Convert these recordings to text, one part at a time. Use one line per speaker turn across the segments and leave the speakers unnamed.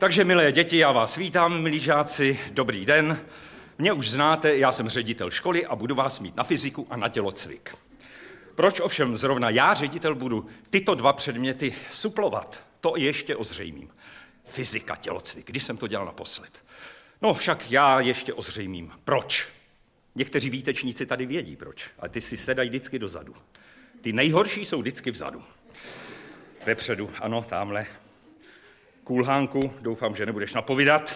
Takže, milé děti, já vás vítám, milí žáci, dobrý den. Mě už znáte, já jsem ředitel školy a budu vás mít na fyziku a na tělocvik. Proč ovšem zrovna já, ředitel, budu tyto dva předměty suplovat? To ještě ozřejmím. Fyzika, tělocvik, když jsem to dělal naposled. No však já ještě ozřejmím. Proč? Někteří výtečníci tady vědí proč, ale ty si sedají vždycky dozadu. Ty nejhorší jsou vždycky vzadu. Vepředu, ano, tamhle. Kulhánku, doufám, že nebudeš napovídat.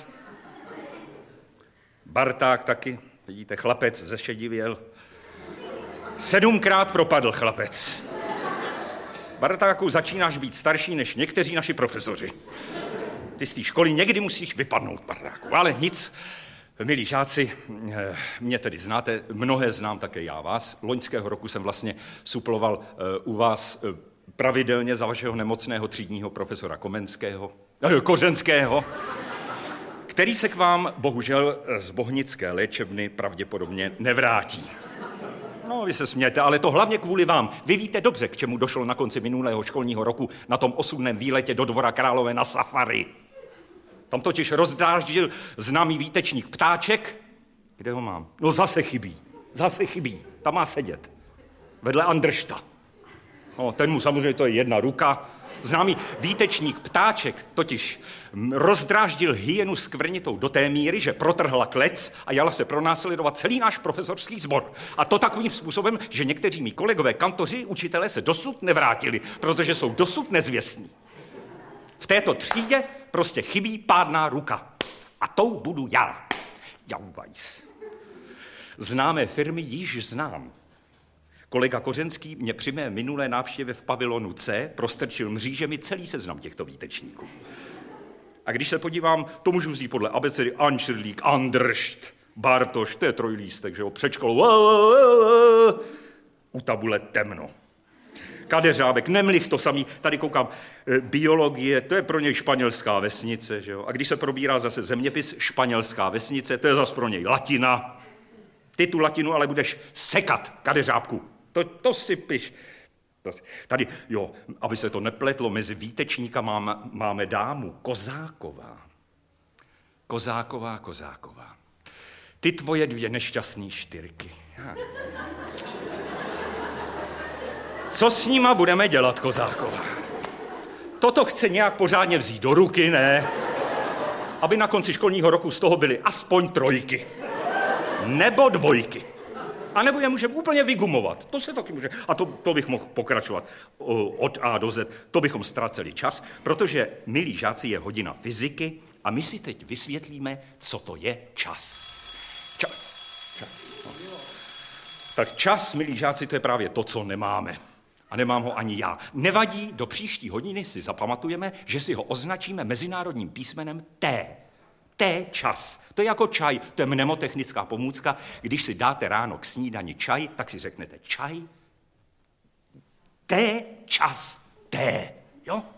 Barták taky, vidíte, chlapec zešedivěl. 7krát propadl chlapec. Bartáku, začínáš být starší než někteří naši profesoři. Ty z té školy někdy musíš vypadnout, Bartáku, ale nic. Milí žáci, mě tedy znáte, mnohé znám také já vás. Loňského roku jsem vlastně suploval u vás pravidelně za vašeho nemocného třídního profesora Kořenského, který se k vám bohužel z bohnické léčebny pravděpodobně nevrátí. No, vy se smějete, ale to hlavně kvůli vám. Vy víte dobře, k čemu došlo na konci minulého školního roku na tom osudném výletě do Dvora Králové na safari. Tam totiž rozdráždil známý výtečník Ptáček. Kde ho mám? No zase chybí. Tam má sedět. Vedle Andršta. No, ten mu samozřejmě, to je jedna ruka. Známý výtečník Ptáček totiž rozdráždil hyenu skvrnitou do té míry, že protrhla klec a jala se pronásledovat celý náš profesorský sbor. A to takovým způsobem, že někteří mí kolegové kantoři, učitelé se dosud nevrátili, protože jsou dosud nezvěstní. V této třídě prostě chybí pádná ruka. A tou budu já. Jauvajs. Známé firmy již znám. Kolega Kořenský mě při mé minulé návštěvě v pavilonu C prostrčil mřížemi celý seznam těchto výtečníků. A když se podívám, to můžu vzít podle abecedy Anšerlík, Andršt, Bartoš, to je trojlístek, že jo, před školou, u tabule temno. Kadeřábek, Nemlich, to samý, tady koukám, biologie, to je pro něj španělská vesnice, že jo, a když se probírá zase zeměpis, španělská vesnice, to je zase pro něj latina. Ty tu latinu ale budeš sekat, Kadeřábku. To si piš. Tady, jo, aby se to nepletlo, mezi výtečníkama máme dámu, Kozáková. Ty tvoje dvě nešťastný štyrky. Co s nima budeme dělat, Kozáková? Toto chce nějak pořádně vzít do ruky, ne? Aby na konci školního roku z toho byly aspoň 3. Nebo 2. A nebo je můžeme úplně vygumovat. To se taky může. A to bych mohl pokračovat od A do Z. To bychom ztráceli čas, protože, milí žáci, je hodina fyziky a my si teď vysvětlíme, co to je čas. Tak čas, milí žáci, to je právě to, co nemáme. A nemám ho ani já. Nevadí, do příští hodiny si zapamatujeme, že si ho označíme mezinárodním písmenem T. T čas. To je jako čaj, to je mnemotechnická pomůcka. Když si dáte ráno k snídani čaj, tak si řeknete čaj, T čas, T, jo?